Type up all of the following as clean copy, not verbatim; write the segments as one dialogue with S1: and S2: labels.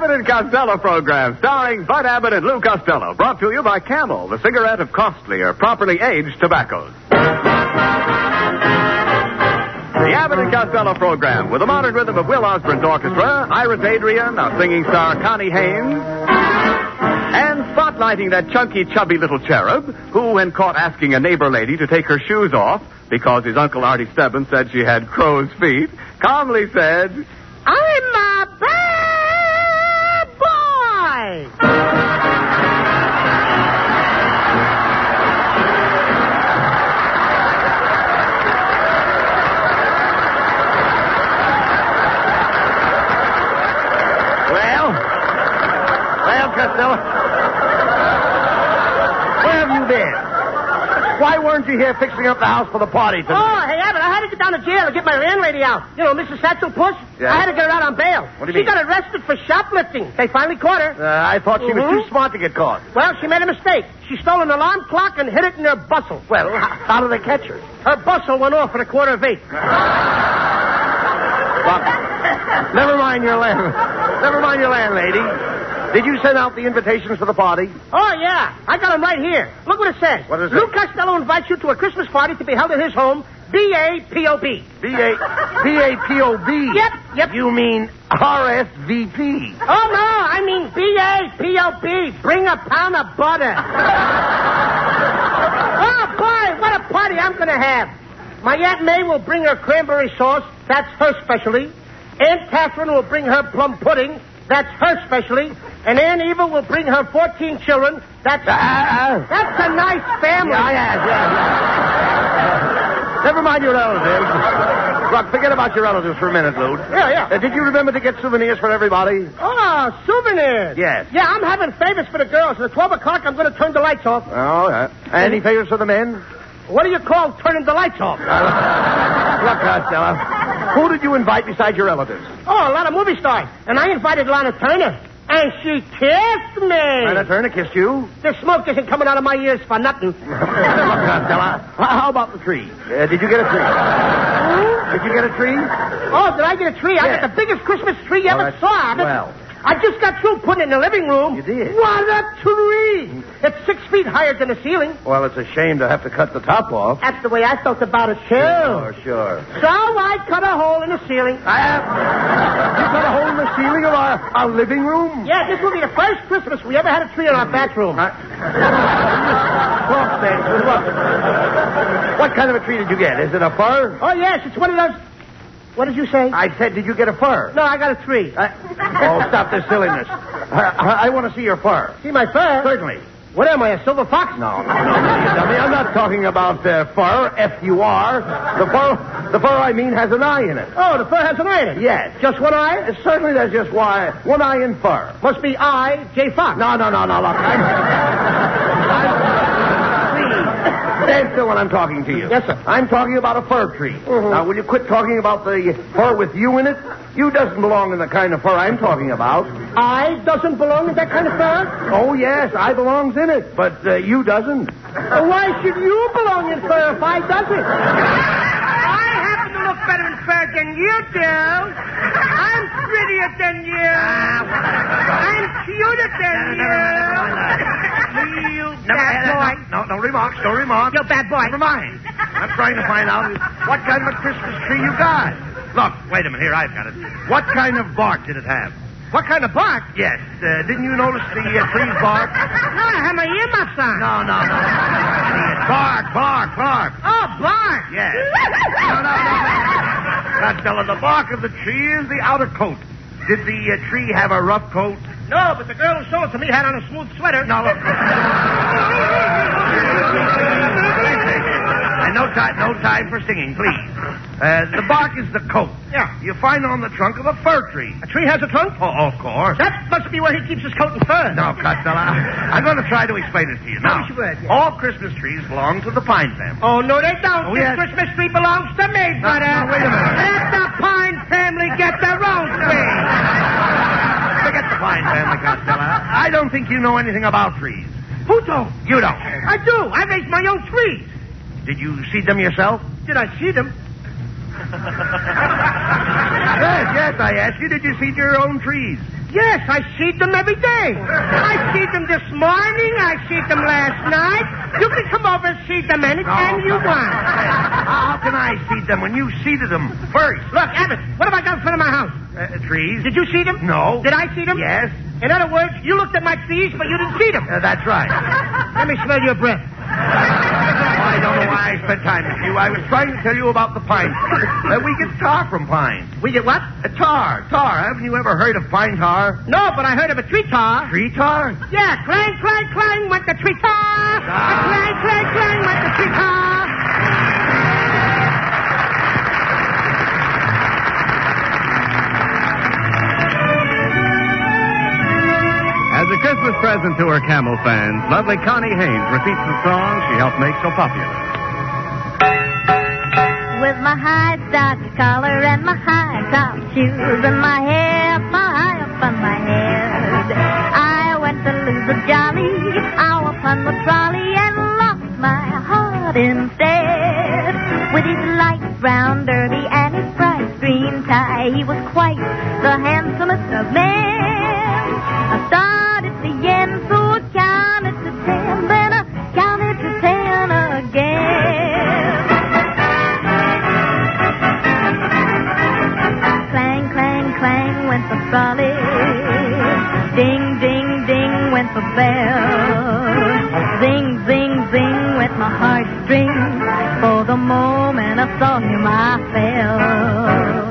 S1: Abbott and Costello program, starring Bud Abbott and Lou Costello, brought to you by Camel, the cigarette of costlier, properly aged tobaccos. The Abbott and Costello program, with the modern rhythm of Will Osborne's orchestra, Iris Adrian, our singing star Connie Haynes, and spotlighting that chunky, chubby little cherub who, when caught asking a neighbor lady to take her shoes off because his Uncle Artie Stebbins said she had crow's feet, calmly said,
S2: I'm a bad boy!
S3: Well, Costello, where have you been? Why weren't you here fixing up the house for the party tonight?
S2: Oh, hey, Abbott, I had to get down to jail to get my landlady out. You know, Mrs. Satchel Puss?
S3: Yeah.
S2: I had to get her out on bail.
S3: What do you mean?
S2: She got arrested for shoplifting. They finally caught her.
S3: I thought she was too smart to get caught.
S2: Well, she made a mistake. She stole an alarm clock and hid it in her bustle.
S3: Well, how did they catch her?
S2: Her bustle went off at 7:45.
S3: Look, never mind your landlady. Did you send out the invitations for the party?
S2: Oh, yeah. I got them right here. Look what it says.
S3: What is it?
S2: Lou Costello invites you to a Christmas party to be held at his home, B-A-P-O-B.
S3: B-A-P-O-B?
S2: Yep.
S3: You mean R-S-V-P.
S2: Oh, no, I mean B-A-P-O-B. Bring a pound of butter. Oh, boy, what a party I'm going to have. My Aunt May will bring her cranberry sauce. That's her specialty. Aunt Catherine will bring her plum pudding. That's her specialty. And Aunt Eva will bring her 14 children. That's a nice family.
S3: Yeah. Never mind your relatives. Look, forget about your relatives for a minute, Lou.
S2: Yeah.
S3: Did you remember to get souvenirs for everybody?
S2: Oh, souvenirs.
S3: Yes.
S2: Yeah, I'm having favors for the girls. At 12 o'clock, I'm going to turn the lights off.
S3: Oh, yeah. Any favors for the men?
S2: What do you call turning the lights off?
S3: Look, Costello, who did you invite besides your relatives?
S2: Oh, a lot of movie stars. And I invited Lana Turner. And she kissed me.
S3: Lana Turner kissed you?
S2: The smoke isn't coming out of my ears for nothing.
S3: Look, Costello, how about the tree? Did you get a tree? Did you get a tree?
S2: Oh, did I get a tree?
S3: Yes.
S2: I got the biggest Christmas tree you ever saw.
S3: Well.
S2: I just got through putting it in the living room.
S3: You did?
S2: What a tree! It's 6 feet higher than the ceiling.
S3: Well, it's a shame to have to cut the top off.
S2: That's the way I felt about it, too.
S3: Sure.
S2: So I cut a hole in the ceiling.
S3: You cut a hole in the ceiling of our living room?
S2: Yeah, this will be the first Christmas we ever had a tree in our bathroom.
S3: What kind of a tree did you get? Is it a fir?
S2: Oh, yes, it's one of those... What did you say?
S3: I said, did you get a fir?
S2: No, I got a tree.
S3: Stop this silliness. I want to see your fur.
S2: See my fur?
S3: Certainly.
S2: What am I, a silver fox?
S3: No, you dummy. I'm not talking about fur, F-U-R. The fur I mean has an eye in it.
S2: Oh, the fur has an eye in it?
S3: Yes.
S2: Just one eye?
S3: Certainly there's just one eye in fur.
S2: Must be I, J. Fox.
S3: No, look. Stand still when I'm talking to you.
S2: Yes, sir.
S3: I'm talking about a fir tree.
S2: Mm-hmm.
S3: Now, will you quit talking about the fur with you in it? You doesn't belong in the kind of fur I'm talking about.
S2: I doesn't belong in that kind of fur?
S3: Oh, yes, I belongs in it, but you doesn't.
S2: Why should you belong in fur if I doesn't?
S4: I happen to look better in fur than you do. I'm prettier than you. I'm cuter than you. You bad boy.
S3: No remarks.
S4: You bad boy.
S3: Never mind. I'm trying to find out what kind of a Christmas tree you got. Look, wait a minute. Here, I've got it. What kind of bark did it have?
S2: What kind of bark?
S3: Yes. Didn't you notice the tree's bark?
S4: No, I have my earmuffs on.
S3: No. Bark.
S4: Oh, bark.
S3: Yes. No. Costello, the bark of the tree is the outer coat. Did the tree have a rough coat?
S2: No, but the girl who sold it to me had on a smooth sweater.
S3: No, look. And no time for singing, please. The bark is the coat.
S2: Yeah.
S3: You find it on the trunk of a fir tree.
S2: A tree has a trunk?
S3: Oh, of course.
S2: That must be where he keeps his coat and fur.
S3: No, Costello, I'm going to try to explain it to you. Now,
S2: you would, yeah.
S3: all Christmas trees belong to the pine family.
S2: Oh, no, they don't.
S3: Oh,
S2: This
S3: yes.
S2: Christmas tree belongs to me, brother.
S3: No, wait a minute.
S2: Let the Pine family get their own tree.
S3: Forget the pine family, Costello. I don't think you know anything about trees.
S2: Who don't?
S3: You don't.
S2: I do. I raise my own trees.
S3: Did you seed them yourself?
S2: Did I see them?
S3: Yes, I asked you, did you seed your own trees?
S2: Yes, I see them every day. I see them this morning. I see them last night. You can come over and see them anytime you want.
S3: How can I see them when you seeded them first?
S2: Look, Abbott, what have I got in front of my house?
S3: Trees.
S2: Did you see them?
S3: No.
S2: Did I see them?
S3: Yes.
S2: In other words, you looked at my trees, but you didn't see them.
S3: That's right.
S2: Let me smell your breath.
S3: I don't know why I spent time with you. I was trying to tell you about the pine. We get tar from pine.
S2: We get what?
S3: Tar. Haven't you ever heard of pine tar?
S2: No, but I heard of a tree tar.
S3: Tree tar?
S2: Yeah, clang, clang, clang went the tree tar. Clang, clang, clang went the tree tar.
S1: As a Christmas present to her Camel fans, lovely Connie Haynes repeats the song she helped make so popular.
S5: With my high starched collar and my high top shoes and my hair high up on my head, I went to lose a jolly hour upon the trolley and lost my heart instead. With his light brown derby and his bright green tie, he was quite the handsomest of men. I started to yen, so I counted to 10, then I counted to 10 again. Clang, clang, clang went the trolley. Ding, ding, ding went the bell. Zing, zing, zing went my heartstrings. For the moment I saw him, I fell.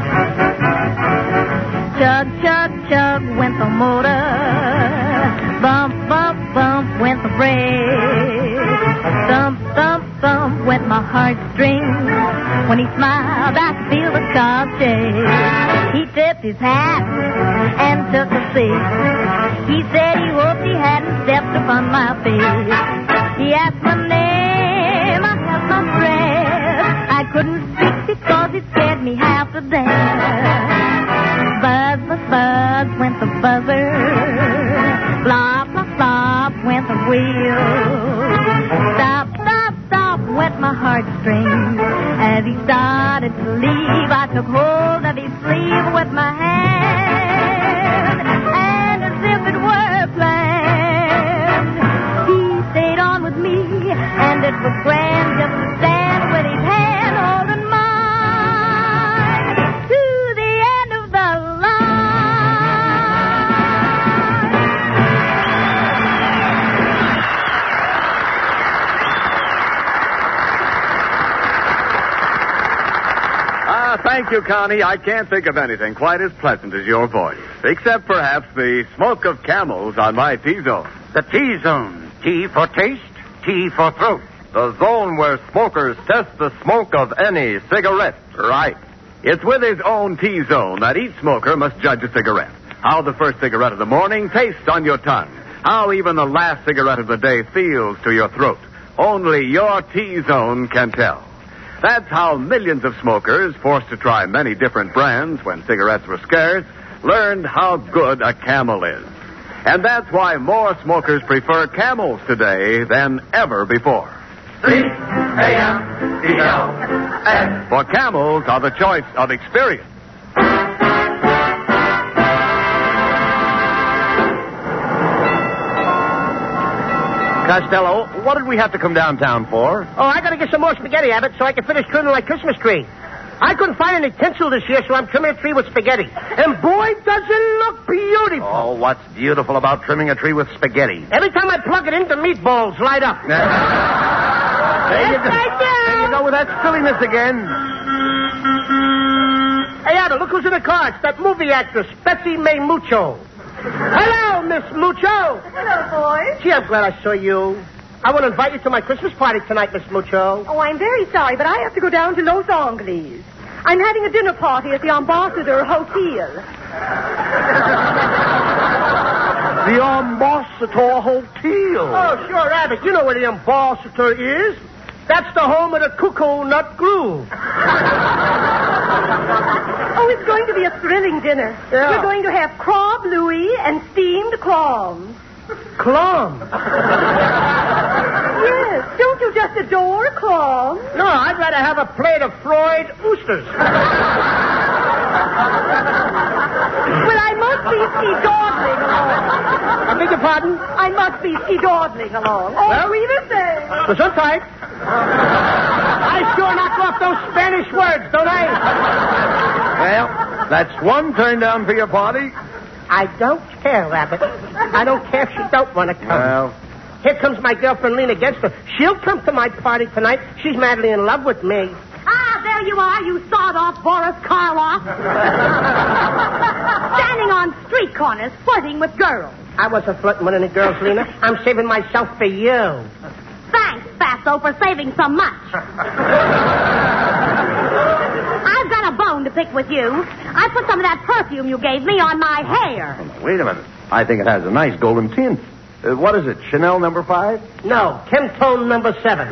S5: Chug, chug, chug went the motor. Bump, bump, bump went the brake. Thump, thump, thump went my heartstrings. When he smiled, I could feel the car shake. He tipped his hat and took a seat. He said he hoped he hadn't stepped upon my feet. He asked my name, I held my breath. I couldn't speak because it scared me half to death. Buzz, buzz, buzz went the buzzer. Flop, flop, flop went the wheel. Stop, stop, stop went my heartstrings. As he started to leave, I took hold of his sleeve with my hand. And as if it were planned, he stayed on with me. And it was grand just to stand with his hand holding mine to the end of the line.
S1: Thank you, Connie. I can't think of anything quite as pleasant as your voice, except perhaps the smoke of camels on my T-zone.
S3: The T-zone. T for taste, T for throat.
S6: The zone where smokers test the smoke of any cigarette.
S1: Right. It's with his own T-zone that each smoker must judge a cigarette. How the first cigarette of the morning tastes on your tongue. How even the last cigarette of the day feels to your throat. Only your T-zone can tell. That's how millions of smokers, forced to try many different brands when cigarettes were scarce, learned how good a Camel is. And that's why more smokers prefer Camels today than ever before. C-A-M-E-L-S. For Camels are the choice of experience.
S6: Costello, what did we have to come downtown for?
S2: Oh, I gotta get some more spaghetti, Abbott, so I can finish trimming my Christmas tree. I couldn't find any tinsel this year, so I'm trimming a tree with spaghetti. And boy, does it look beautiful.
S3: Oh, what's beautiful about trimming a tree with spaghetti?
S2: Every time I plug it in, the meatballs light up.
S3: There you go.
S2: I do.
S3: There you go with that silliness again.
S2: Hey, Abbott, look who's in the car. It's that movie actress, Betsy May Mucho. Hello, Miss Mucho.
S5: Hello, boys.
S2: Gee, I'm glad I saw you. I want to invite you to my Christmas party tonight, Miss Mucho.
S7: Oh, I'm very sorry, but I have to go down to Los Angeles. I'm having a dinner party at the Ambassador Hotel.
S3: The Ambassador Hotel.
S2: Oh, sure, Abbott. You know where the Ambassador is. That's the home of the Cuckoo Nut Groove.
S7: Oh, it's going to be a thrilling dinner.
S2: Yeah.
S7: We're going to have crab louis and steamed clams.
S2: Clams?
S7: Yes, don't you just adore clams?
S2: No, I'd rather have a plate of fried oysters.
S7: Well, I must be ski-dawdling along.
S2: I beg your pardon?
S7: I must be ski-dawdling along. Oh,
S2: Well,
S7: we the same.
S2: Gesundheit. I sure knock off those Spanish words, don't I?
S3: Well, that's one turn down for your party.
S2: I don't care, Rabbit. I don't care if she don't want to come.
S3: Well,
S2: Here comes my girlfriend, Lena Genster. She'll come to my party tonight. She's madly in love with me.
S5: Ah, there you are, you sawed-off Boris Karloff. Standing on street corners, flirting with girls.
S2: I wasn't flirting with any girls, Lena. I'm saving myself for you.
S5: Thanks, Fatso, for saving so much. I've got a bone to pick with you. I put some of that perfume you gave me on my hair.
S3: wait a minute. I think it has a nice golden tint. What is it, Chanel number 5?
S2: No, Chemtone number 7.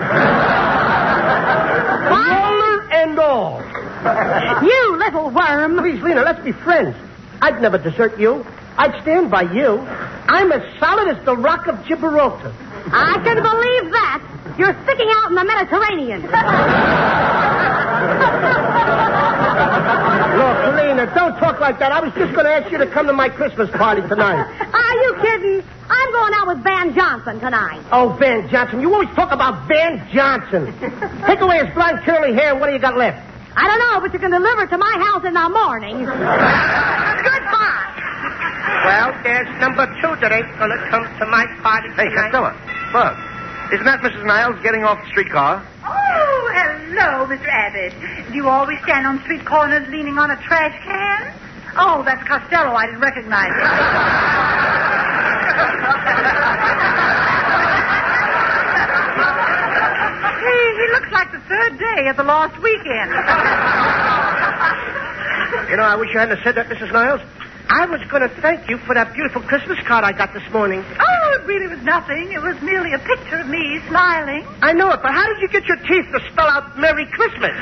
S2: Roller and all.
S5: You little worm.
S2: Please, Lena, let's be friends. I'd never desert you. I'd stand by you. I'm as solid as the Rock of Gibraltar.
S5: I can believe that. You're sticking out in the Mediterranean.
S2: Look, Lena, don't talk like that. I was just going to ask you to come to my Christmas party tonight.
S5: Are you kidding? I'm going out with Van Johnson tonight.
S2: Oh, Van Johnson. You always talk about Van Johnson. Take away his blonde curly hair, and what do you got left?
S5: I don't know, but you can deliver it to my house in the morning. Goodbye.
S2: Well, there's number 2 that ain't going to come to my party
S3: Hey,
S2: tonight.
S3: Costello. Look. Isn't that Mrs. Niles getting off the streetcar?
S8: Oh, hello, Mr. Abbott. Do you always stand on street corners leaning on a trash can? Oh, that's Costello. I didn't recognize him. He looks like the third day of the lost weekend.
S2: You know, I wish you hadn't said that, Mrs. Niles. I was going to thank you for that beautiful Christmas card I got this morning.
S8: Oh, it really was nothing. It was merely a picture of me smiling.
S2: I know it, but how did you get your teeth to spell out Merry Christmas?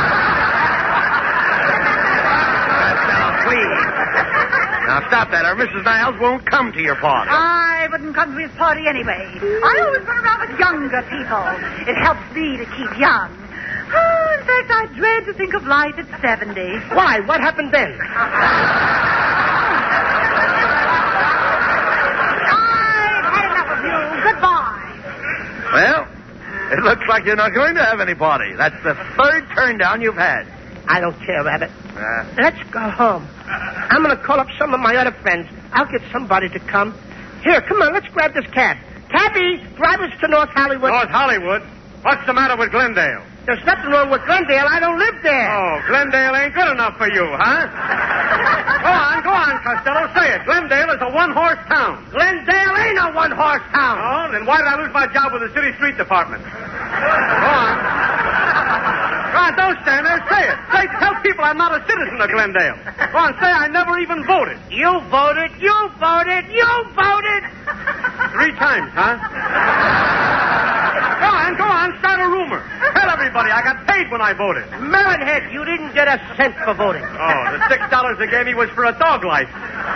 S3: Please. Now, stop that, or Mrs. Niles won't come to your party.
S8: I wouldn't come to his party anyway. I always run around with younger people. It helps me to keep young. Oh, in fact, I dread to think of life at 70.
S2: Why? What happened then?
S8: I've had enough of you. Goodbye.
S3: Well, it looks like you're not going to have any party. That's the 3rd turn down you've had.
S2: I don't care, Rabbit. Let's go home. I'm going to call up some of my other friends. I'll get somebody to come. Here, come on, let's grab this cab. Cabby, drive us to North Hollywood.
S1: North Hollywood? What's the matter with Glendale?
S2: There's nothing wrong with Glendale. I don't live there.
S1: Oh, Glendale ain't good enough for you, huh? Go on, Costello. Say it. Glendale is a one-horse town.
S2: Glendale ain't a one-horse town.
S1: Oh, then why did I lose my job with the city street department? Go on. Go on, don't stand there. Say it. Tell people I'm not a citizen of Glendale. Go on, say I never even voted.
S2: You voted. You voted. You voted.
S1: 3 times, huh? Go on, start a rumor. Tell everybody I got paid when I voted.
S2: Melonhead, you didn't get a cent for voting.
S1: Oh, the $6 they gave me was for a dog life.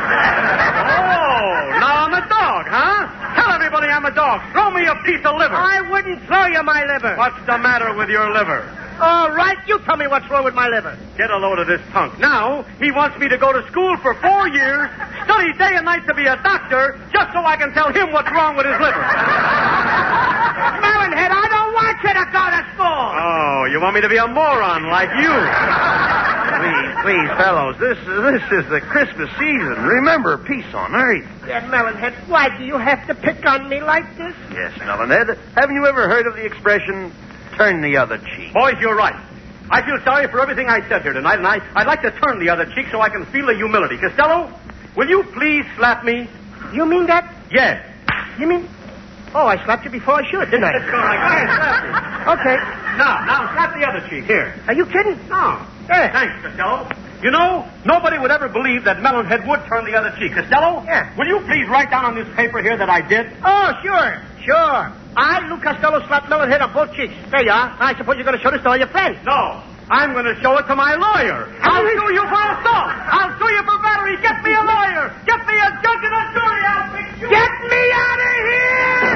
S1: Oh, now I'm a dog, huh? Tell everybody I'm a dog. Throw me a piece of liver.
S2: I wouldn't throw you my liver.
S1: What's the matter with your liver?
S2: All right, you tell me what's wrong with my liver.
S1: Get a load of this punk. Now, he wants me to go to school for 4 years, study day and night to be a doctor, just so I can tell him what's wrong with his liver.
S2: Melonhead, I don't want you to go to school.
S1: Oh, you want me to be a moron like you?
S3: Please, fellows, this is the Christmas season. Remember, peace on earth.
S2: Yeah, Melonhead, why do you have to pick on me like this?
S3: Yes, Melonhead. Haven't you ever heard of the expression, turn the other cheek?
S1: Boys, you're right. I feel sorry for everything I said here tonight, and I'd like to turn the other cheek so I can feel the humility. Costello, will you please slap me?
S2: You mean that?
S1: Yes.
S2: You mean... Oh, I slapped you before I should, didn't I?
S1: That's all right. Go ahead, slap me.
S2: Okay.
S1: Now, slap the other cheek. Here.
S2: Are you kidding?
S1: No.
S2: Yeah.
S1: Thanks, Costello. You know, nobody would ever believe that Melonhead would turn the other cheek. Costello?
S2: Yeah.
S1: Will you please write down on this paper here that I did?
S2: Oh, sure. I, Lou Costello, slapped Melonhead on both cheeks. There you are. I suppose you're going to show this to all your friends.
S1: No. I'm going to show it to my lawyer. I'll sue you for assault. I'll sue you for battery. Get me a lawyer. Get me a judge and a jury. I'll fix you.
S2: Get me out of here!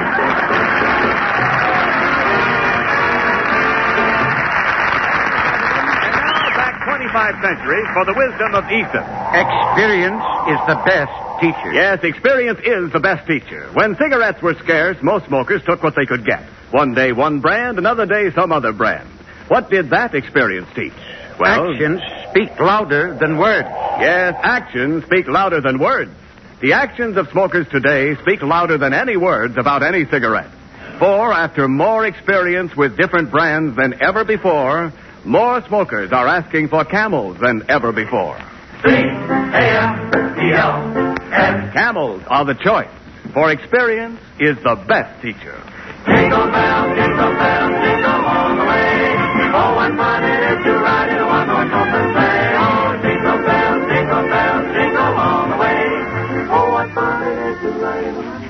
S3: And now, back 25
S1: 5 centuries for the wisdom of Aesop.
S9: Experience is the best teacher.
S1: Yes, experience is the best teacher. When cigarettes were scarce, most smokers took what they could get. One day one brand, another day some other brand. What did that experience teach? Well,
S9: actions speak louder than words.
S1: Yes, actions speak louder than words. The actions of smokers today speak louder than any words about any cigarette. For after more experience with different brands than ever before, more smokers are asking for Camels than ever before. C-A-M-E-L-S. Camels are the choice, for experience is the best teacher.
S10: Jingle bells, jingle bells, jingle all the way. Oh, what fun it is to ride in a one-horse open sleigh. Oh, jingle bells, jingle all the way. Oh, what fun it is to ride in a one-horse.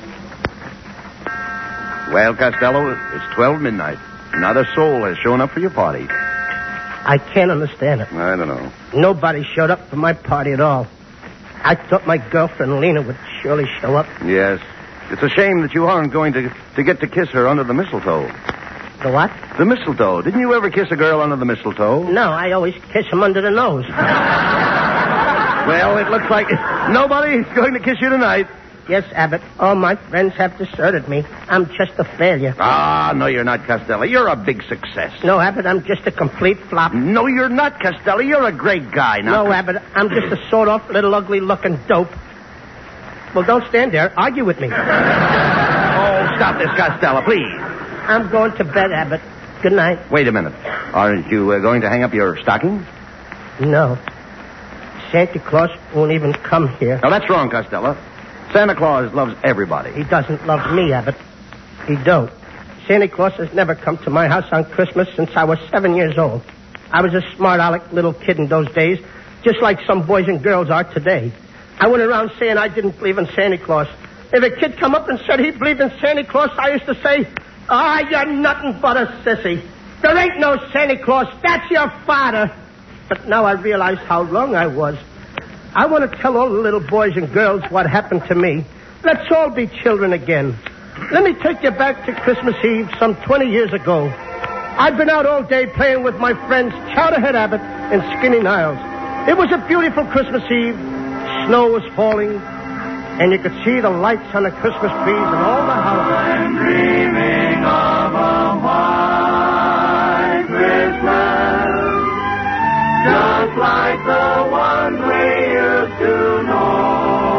S9: Well, Costello, it's 12 midnight. Not a soul has shown up for your party.
S2: I can't understand it.
S9: I don't know.
S2: Nobody showed up for my party at all. I thought my girlfriend Lena would surely show up.
S9: Yes. It's a shame that you aren't going to get to kiss her under the mistletoe.
S2: The what?
S9: The mistletoe. Didn't you ever kiss a girl under the mistletoe?
S2: No, I always kiss him under the nose.
S9: Well, it looks like nobody's going to kiss you tonight.
S2: Yes, Abbott. All my friends have deserted me. I'm just a failure.
S9: Ah, no, you're not, Costello. You're a big success.
S2: No, Abbott, I'm just a complete flop.
S9: No, you're not, Costello. You're a great guy. Now,
S2: no, Abbott, I'm just a sawed-off little ugly-looking dope. Well, don't stand there. Argue with me.
S9: Oh, stop this, Costello, please.
S2: I'm going to bed, Abbott. Good night.
S9: Wait a minute. Aren't you going to hang up your stocking?
S2: No. Santa Claus won't even come here.
S9: Now, that's wrong, Costello. Santa Claus loves everybody.
S2: He doesn't love me, Abbott. He don't. Santa Claus has never come to my house on Christmas since I was 7 years old. I was a smart aleck little kid in those days, just like some boys and girls are today. I went around saying I didn't believe in Santa Claus. If a kid come up and said he believed in Santa Claus, I used to say, you're nothing but a sissy. There ain't no Santa Claus. That's your father. But now I realize how wrong I was. I want to tell all the little boys and girls what happened to me. Let's all be children again. Let me take you back to Christmas Eve some 20 years ago. I'd been out all day playing with my friends Chowderhead Abbott and Skinny Niles. It was a beautiful Christmas Eve. Snow was falling, and you could see the lights on the Christmas trees and all the houses.
S10: I'm dreaming of a white Christmas, just like the ones we used to know.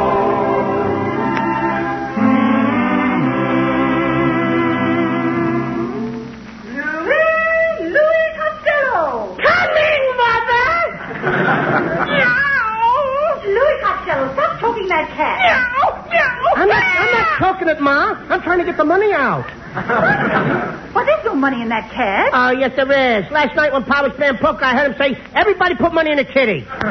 S8: Louis Costello!
S2: Coming, Mother!
S8: Louis Costello, stop choking that cat.
S2: I'm not choking it, Ma. I'm trying to get the money out.
S8: Well, there's no money in that cat.
S2: Oh, yes, there is. Last night when Pa was playing poker, I heard him say, everybody put money in the kitty.
S8: Oh,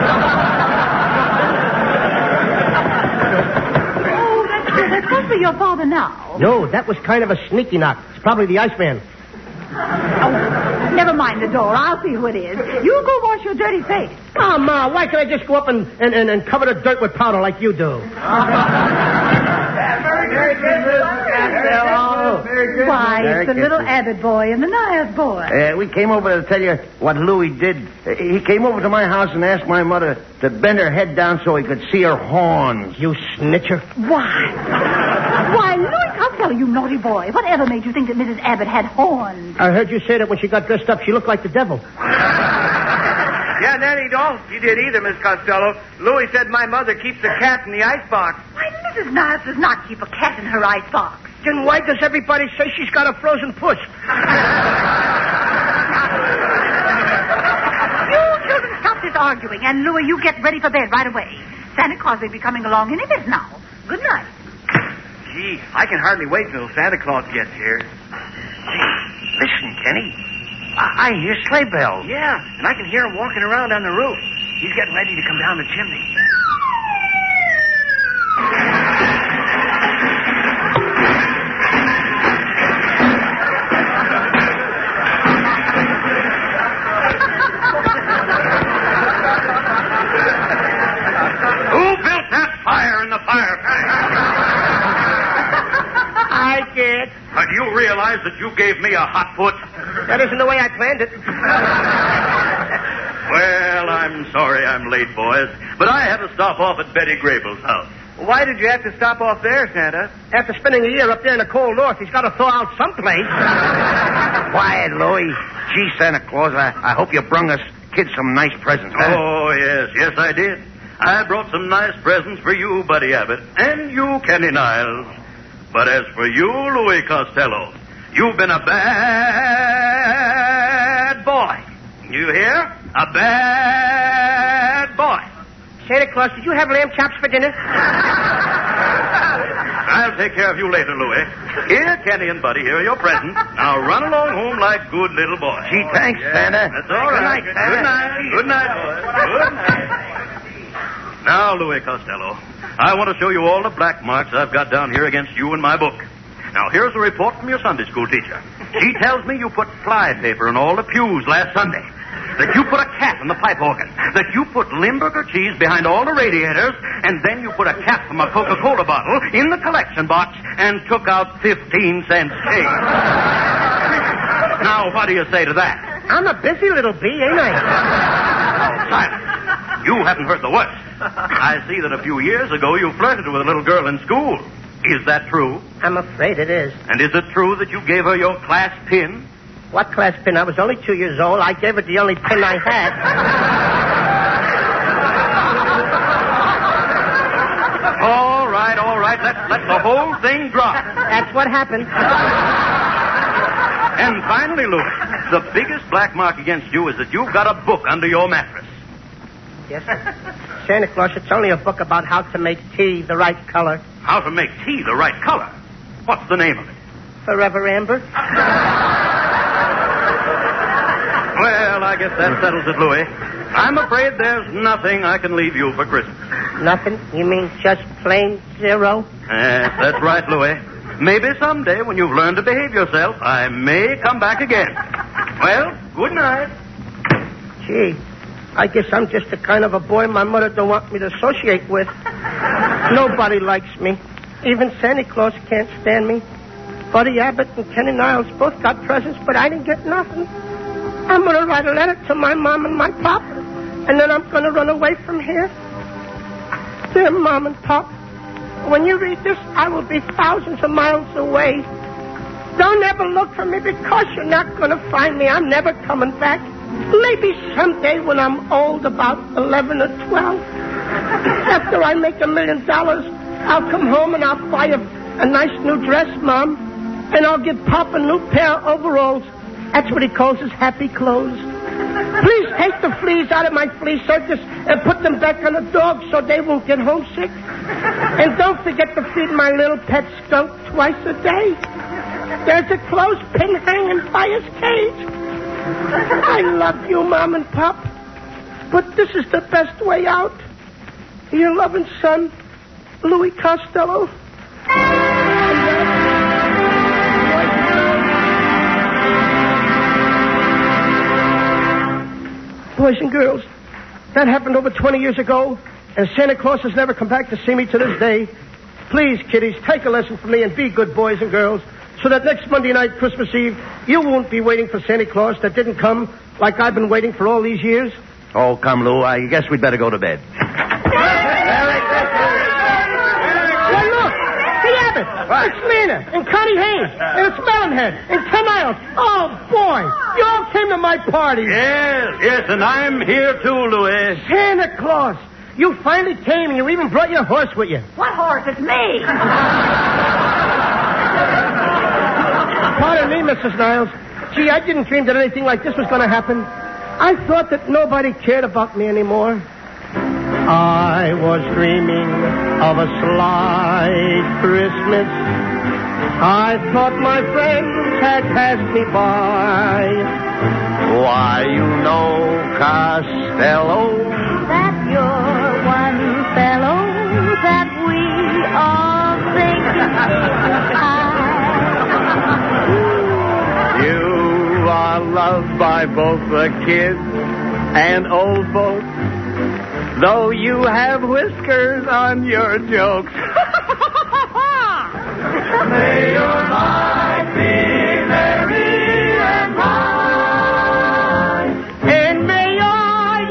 S8: that's probably your father now.
S2: No, that was kind of a sneaky knock. It's probably the Iceman.
S8: Oh, never mind the door. I'll see who it is. You go wash your dirty face.
S2: Oh, Ma, why can't I just go up and cover the dirt with powder like you do?
S10: Merry Christmas, Costello.
S8: Why, it's the little Abbott boy and the Niles boy.
S9: We came over to tell you what Louis did. He came over to my house and asked my mother to bend her head down so he could see her horns.
S2: You snitcher.
S8: Why, Louis Costello, you naughty boy. Whatever made you think that Mrs. Abbott had horns?
S2: I heard you say that when she got dressed up, she looked like the devil.
S3: Yeah, Nanny, don't. You did either, Miss Costello. Louis said my mother keeps a cat in the icebox.
S8: Why, Mrs. Niles does not keep a cat in her icebox.
S2: Then why does everybody say she's got a frozen puss?
S8: You children stop this arguing, and Louis, you get ready for bed right away. Santa Claus will be coming along any minute now. Good night.
S3: Gee, I can hardly wait till Santa Claus gets here. Gee, listen, Kenny. I hear sleigh bells. Yeah, and I can hear him walking around on the roof. He's getting ready to come down the chimney. Who built that fire in the fireplace?
S2: I did.
S3: Do you realize that you gave me a hot foot?
S2: That isn't the way I planned it.
S1: Well, I'm sorry I'm late, boys, but I had to stop off at Betty Grable's house.
S3: Why did you have to stop off there, Santa?
S2: After spending a year up there in the cold north, he's got to thaw out someplace.
S9: Quiet, Louie. Gee, Santa Claus, I hope you brung us kids some nice presents, huh?
S1: Oh, yes, I did. I brought some nice presents for you, Buddy Abbott, and you, Kenny Niles. But as for you, Louis Costello, you've been a bad boy. You hear? A bad boy.
S2: Santa Claus, did you have lamb chops for dinner?
S1: I'll take care of you later, Louis. Here, Kenny and Buddy, here are your presents. Now run along home like good little boys.
S9: Gee, thanks, Santa.
S1: That's all right.
S9: Good night, Santa.
S1: Good night, boys. Good night. Now, Louis Costello, I want to show you all the black marks I've got down here against you in my book. Now, here's a report from your Sunday school teacher. She tells me you put fly paper in all the pews last Sunday. That you put a cat in the pipe organ. That you put Limburger cheese behind all the radiators. And then you put a cap from a Coca-Cola bottle in the collection box and took out 15-cent change. Now, what do you say to that?
S2: I'm a busy little bee, ain't I?
S1: Oh, silence. You haven't heard the worst. I see that a few years ago you flirted with a little girl in school. Is that true?
S2: I'm afraid it is.
S1: And is it true that you gave her your class pin?
S2: What class pin? I was only 2 years old. I gave it the only pin I had.
S1: All right. Let the whole thing drop.
S2: That's what happened.
S1: And finally, Louis, the biggest black mark against you is that you've got a book under your mattress.
S2: Yes, sir. Santa Claus, it's only a book about how to make tea the right color.
S1: How to make tea the right color? What's the name of it?
S2: Forever Amber.
S1: Well, I guess that settles it, Louis. I'm afraid there's nothing I can leave you for Christmas.
S2: Nothing? You mean just plain zero?
S1: That's right, Louis. Maybe someday, when you've learned to behave yourself, I may come back again. Well, good night.
S2: Gee, I guess I'm just the kind of a boy my mother don't want me to associate with. Nobody likes me. Even Santa Claus can't stand me. Buddy Abbott and Kenny Niles both got presents, but I didn't get nothing. I'm going to write a letter to my mom and my pop, and then I'm going to run away from here. Dear Mom and Pop, when you read this, I will be thousands of miles away. Don't ever look for me because you're not going to find me. I'm never coming back. Maybe someday when I'm old, about 11 or 12, after I make $1 million, I'll come home and I'll buy a nice new dress, Mom, and I'll give Pop a new pair of overalls. That's what he calls his happy clothes. Please take the fleas out of my flea circus and put them back on the dogs so they won't get homesick. And don't forget to feed my little pet skunk twice a day. There's a clothespin hanging by his cage. I love you, Mom and Pop, but this is the best way out. Your loving son, Louis Costello. Boys and girls, that happened over 20 years ago, and Santa Claus has never come back to see me to this day. Please, kiddies, take a lesson from me and be good boys and girls, so that next Monday night, Christmas Eve, you won't be waiting for Santa Claus that didn't come like I've been waiting for all these years.
S9: Oh, come, Lou. I guess we'd better go to bed.
S2: Well, look, see Abbott, it's Lena, and Connie Haynes, and it's Melonhead, and Ken Niles. Oh, boy, you all came to my party.
S1: Yes, and I'm here too, Louis.
S2: Santa Claus, you finally came, and you even brought your horse with you.
S8: What horse? It's me.
S2: Pardon me, Mrs. Niles. Gee, I didn't dream that anything like this was going to happen. I thought that nobody cared about me anymore. I was dreaming of a sly Christmas. I thought my friends had passed me by.
S9: Why, you know, Costello,
S5: That you're one fellow that we all think
S6: You are loved by both the kids and old folks, though you have whiskers on your jokes. May your life be merry and bright,
S2: And may your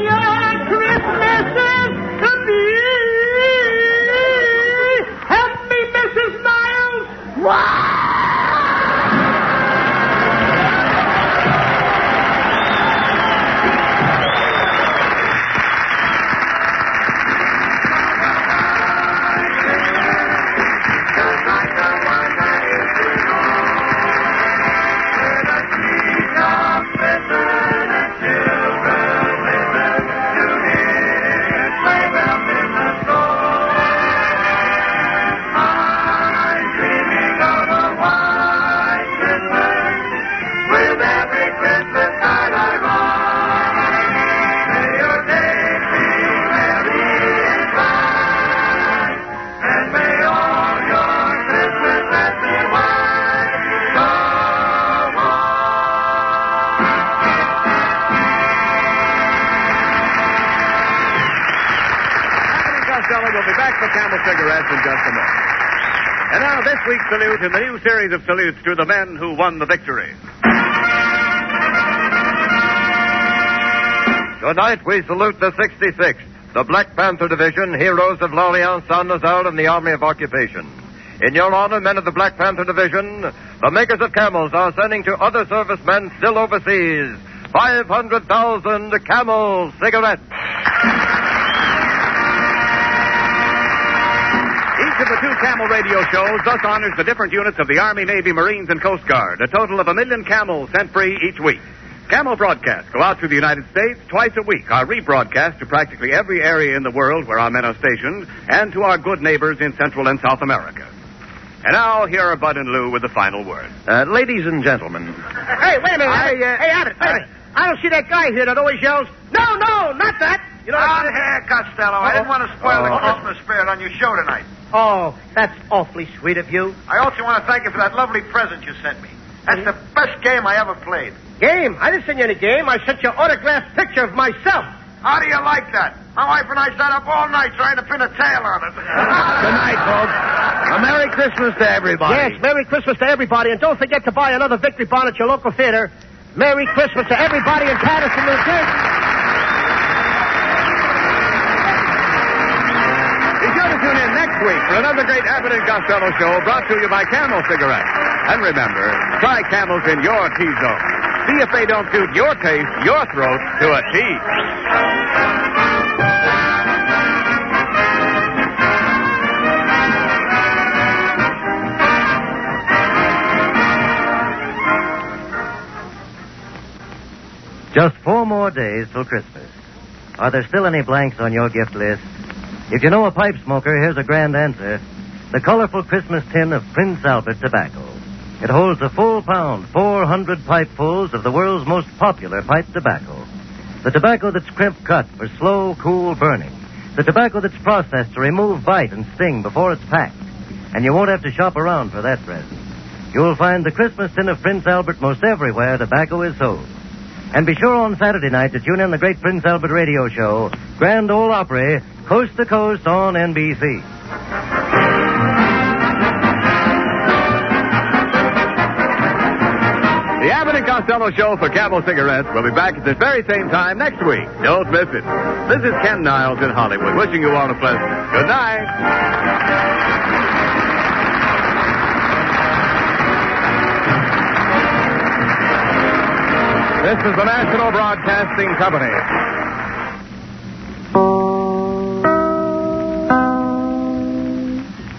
S1: cigarettes in just a moment. And now this week's salute in the new series of salutes to the men who won the victory.
S11: Tonight we salute the 66th, the Black Panther Division, heroes of L'Alliance Saint-Nazaire and the Army of Occupation. In your honor, men of the Black Panther Division, the makers of Camels are sending to other servicemen still overseas 500,000 Camel cigarettes.
S1: Each of the two Camel radio shows thus honors the different units of the Army, Navy, Marines, and Coast Guard, a total of 1 million Camels sent free each week. Camel broadcasts go out through the United States twice a week, are rebroadcast to practically every area in the world where our men are stationed, and to our good neighbors in Central and South America. And now, here are Bud and Lou with the final word.
S9: Ladies and gentlemen.
S2: Hey, wait a minute. Hey, Abbott. I don't see that guy here that always yells, no, not that. You know
S12: On here, Costello. I didn't want to spoil the Christmas spirit on your show tonight.
S2: Oh, that's awfully sweet of you.
S12: I also want to thank you for that lovely present you sent me. That's the best game I ever played.
S2: Game? I didn't send you any game. I sent you an autographed picture of myself.
S12: How do you like that? My wife and I sat up all night trying to pin a tail on it.
S9: Good night, folks. A Merry Christmas to everybody.
S2: Yes, Merry Christmas to everybody. And don't forget to buy another Victory Bond at your local theater. Merry Christmas to everybody in Patterson, New Jersey.
S1: Be sure to tune in next week for another great Abbott and Costello show brought to you by Camel Cigarettes. And remember, try Camels in your T-zone. See if they don't suit your taste, your throat, to a T.
S13: Just 4 more days till Christmas. Are there still any blanks on your gift list? If you know a pipe smoker, here's a grand answer. The colorful Christmas tin of Prince Albert tobacco. It holds a full pound, 400 pipefuls of the world's most popular pipe tobacco. The tobacco that's crimp cut for slow, cool burning. The tobacco that's processed to remove bite and sting before it's packed. And you won't have to shop around for that present. You'll find the Christmas tin of Prince Albert most everywhere tobacco is sold. And be sure on Saturday night to tune in the great Prince Albert radio show, Grand Ole Opry, Coast to Coast on NBC.
S1: The Abbott and Costello show for Camel Cigarettes will be back at this very same time next week. Don't miss it. This is Ken Niles in Hollywood, wishing you all a pleasant good night. This is the National Broadcasting Company.